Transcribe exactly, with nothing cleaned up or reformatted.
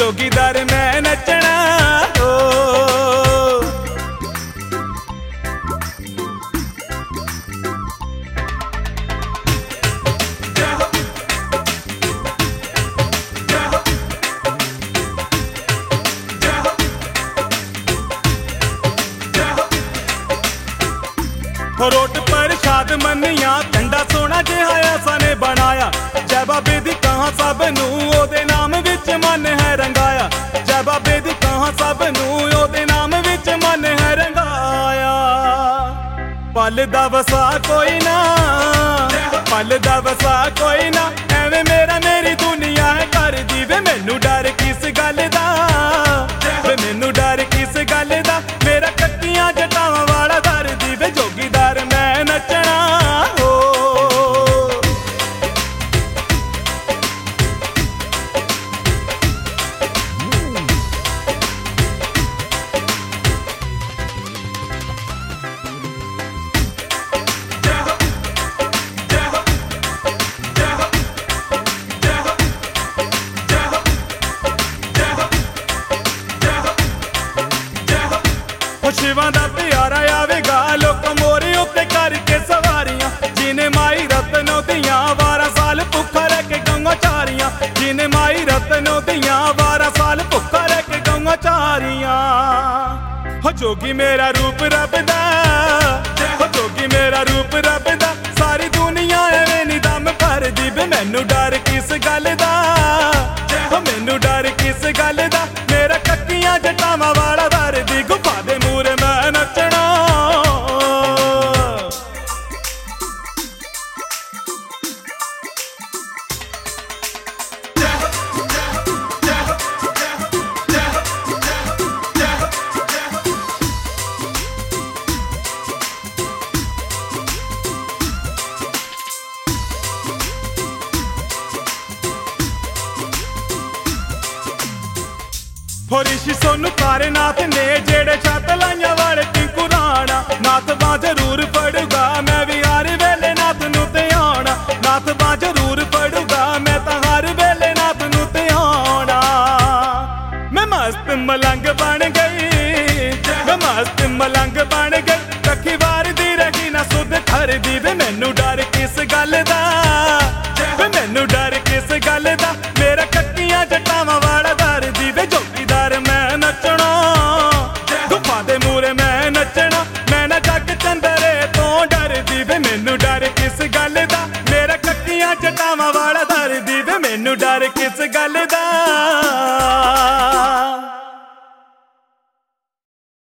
जोगीदार मैं नचना हो। रोट प्रसाद मनिया झंडा सोना जिहा आसा ने बनाया। जय बाबे दी कहां सब नूं ओदे नाम विच मन है रंगाया। जय बाबे दी कहां सब नूं ओदे नाम विच मन है रंगाया। पल दा वसा कोई ना, पल दा वसा कोई ना, एवें मेरा मेरी दुनिया है कर दी वे। मैनू डर किस गल दा, वे मैनू डर किस गल दा, मेरा कक्कियां जटावां वाला दर दी वे। जोगीदार मैं नचना हो। शिवां दा प्यारा आवेगा लोक मोरे उत्ते करके सवारियां। जिने माई रतनों दियां बारह साल भुखा रह के गंगा चारियां। जिने माई रतनों दियां बारह साल भुखा रह के गंगा चारियां। हो जोगी मेरा रूप रब दा, हो जोगी मेरा रूप रब दा, सारी दुनिया एवें नी दम भर दी वे। मैनू डर किस गल दा, हो मैनू डर किस गल दा, मेरा कक्कियां जटावां वाला दर दी। गुफा दे मूरे मैं नचना। हो ऋषि सोनू तारे नाथ ने जेड़े छत लाइया वाले टिंकू राणा। नाथ बां जरूर पढ़ूगा मैं भी हर वेले नाथ नूं ते आना। नाथ बां जरूर पढ़ूगा मैं तां हर वेले नाथ नूं ते आना। मैं मस्त मलंग बन गई, मैं मस्त मलंग बन गई, रखी वार दी रही ना सुध थर दी वे। मैनू डर किस गल दा, वे मैनू डर किस गल दा, मेरा कक्कियां जटावां वाला दर दी वे। जोगीदार मैं नचना, गुफा दे मूरे मैं नचना, मैं ना जग चंदरे तो डर दी वे। मैनू डर किस गल दा, मेरा कक्कियां जटावां वाला दर दी वे। मैनू डर किस गल दा।